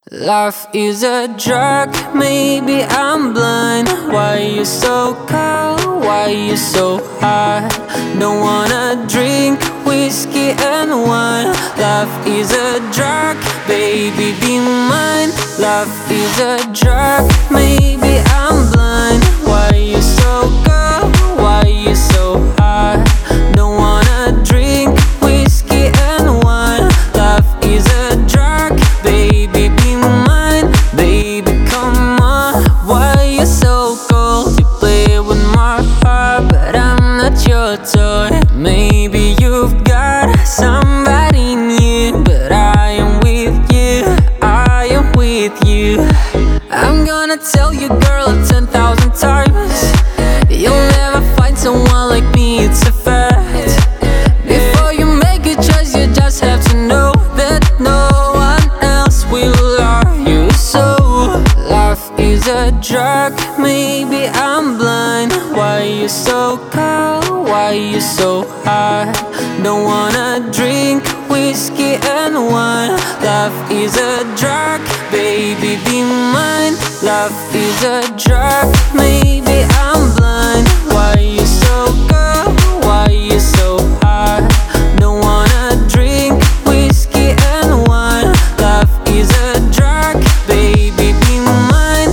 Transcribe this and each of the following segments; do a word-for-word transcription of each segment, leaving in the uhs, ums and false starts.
Life is a drug, maybe I'm blind. Why you so cold? Why you so hot? Don't wanna drink whiskey and wine. Life is a drug, baby be mine. Life is a drug, maybe I'm blind. Why you so cold? Why you so hot? Don't wanna drink whiskey and wine. Life is a drug, baby be mine. Baby come on, why you so cold? You play with my heart, but I'm not your toy. Maybe you've got somebody new, but I am with you, I am with you. I'm gonna tell you, girl, ten thousand times, you'll never find someone like me, it's a fact. Before you make a choice, you just have to know that no one else will love you. So, life is a drug, maybe I'm blind. Why you so cold? Why you so hot? Don't wanna drink whiskey and wine. Life is a drug, baby be mine. Life is a drug, maybe I'm blind. Why you so cold? Why you so hot? Don't wanna drink whiskey and wine. Life is a drug, baby be mine.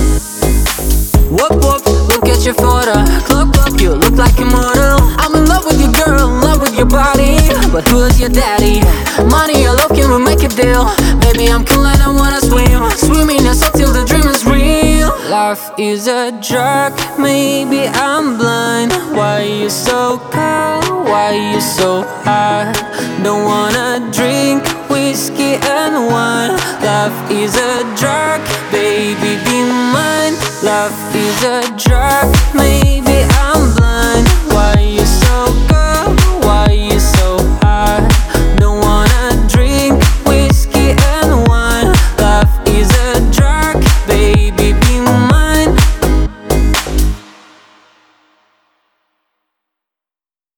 Whoop whoop, look at your photo. Clock clock, you look like a model. I'm in love with you, girl, in love with your body. But who's your daddy? Money or love, can we make a deal? Baby, I'm cool and I wanna swim. Swimming us up till the dream is real. Life is a drug, maybe I'm blind. Why you so cold? Why you so hot? Don't wanna drink whiskey and wine. Life is a drug, baby be mine. Life is a drug, maybe